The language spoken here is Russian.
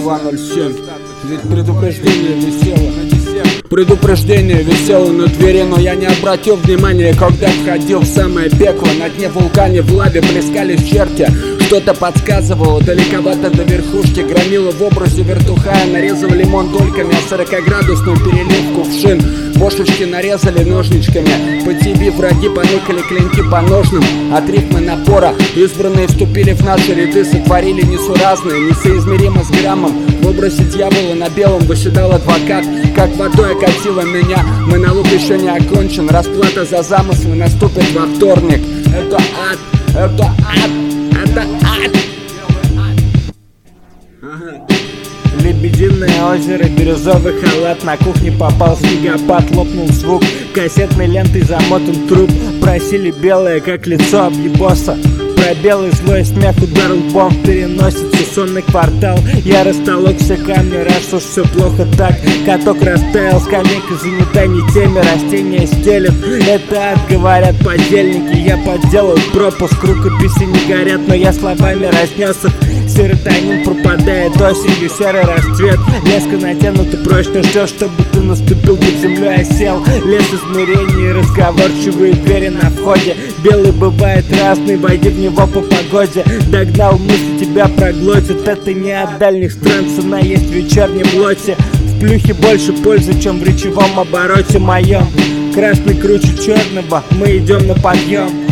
2:07. Ведь предупреждение висело на двери, но я не обратил внимания, когда входил в самое пекло. На дне вулкане в лаве плескались черти. Что-то подсказывало, далековато до верхушки. Громила в образе вертухая, нарезал лимон дольками, а 40-градусную переливку в шин. Бошечки нарезали ножничками, по тебе враги поныкали клинки по ножным. От рифмы напора избранные вступили в наши ряды, сотворили несуразные, несоизмеримо с граммом. В образе дьявола на белом восседал адвокат, как водой окатило меня. Монолог еще не окончен, расплата за замыслы наступит во вторник. Это ад, это ад, это ад. Лебединое озеро, бирюзовый халат. На кухне попал снегопад, лопнул звук. Кассетной лентой замотан труп. Просили белое, как лицо объебоса. Про белый злой смех ударил бомб в переносице. Сонный квартал, я растолокся камни. Раз уж все плохо так, каток растаял. Скамейка занята не теми, растения стелят. Это ад, говорят подельники. Я подделал пропуск, рукописи не горят, но я словами разнес их. Серотонин пропадает осенью, серый расцвет. Леска натянута прочно, ждешь, чтобы ты наступил, под землей осел. Лес измерений, разговорчивые двери на входе. Белый бывает разный, войди в него по погоде. Догнал мысль, тебя проглотит. Это не от дальних стран, цена есть в вечернем лоте. В плюхе больше пользы, чем в речевом обороте моем. Красный круче черного, мы идем на подъем.